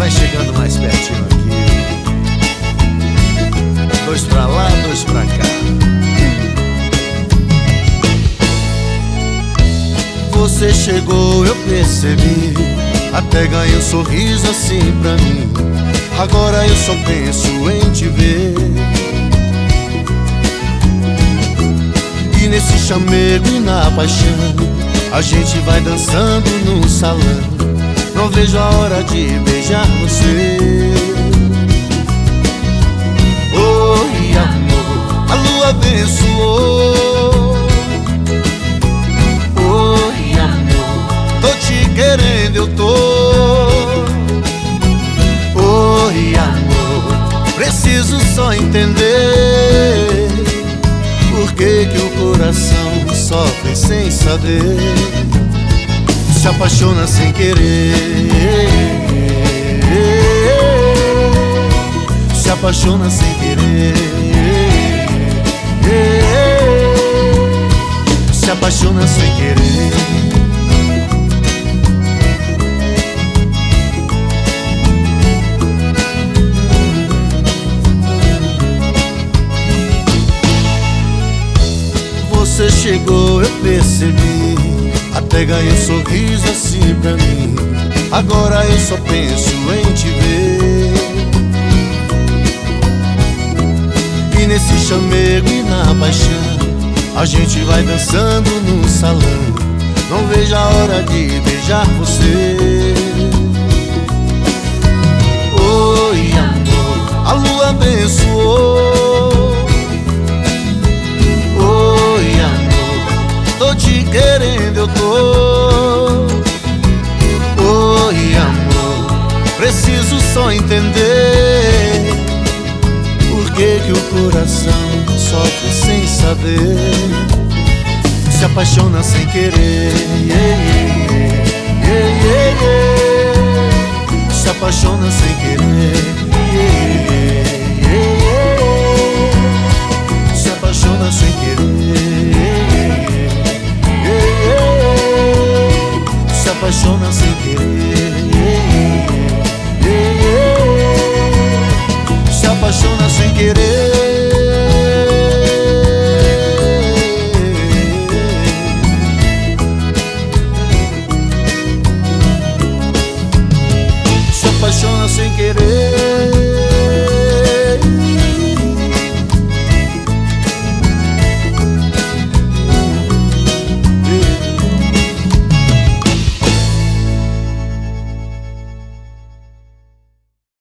vai chegando mais pertinho aqui. Dois pra lá, dois pra cá. Você chegou, eu percebi, até ganhei um sorriso assim pra mim. Agora eu só penso em te ver. E nesse chamego e na paixão, a gente vai dançando no salão. Não vejo a hora de beijar você. Oi, amor, a lua abençoou. Oi, amor, tô te querendo, eu tô. Oi, amor, preciso só entender por que que o coração sofre sem saber, se apaixona sem querer, se apaixona sem querer, se apaixona sem querer. Você chegou, eu percebi, até ganhei um sorriso assim pra mim. Agora eu só penso em te ver. E nesse chamego e na paixão, a gente vai dançando no salão. Não vejo a hora de beijar você. Oi, amor, a lua abençoou. Tô te querendo, eu tô. Oi, amor, preciso só entender por que que o coração sofre sem saber, se apaixona sem querer, se apaixona sem querer, se apaixona sem querer, se apaixona sem querer, se apaixona sem querer.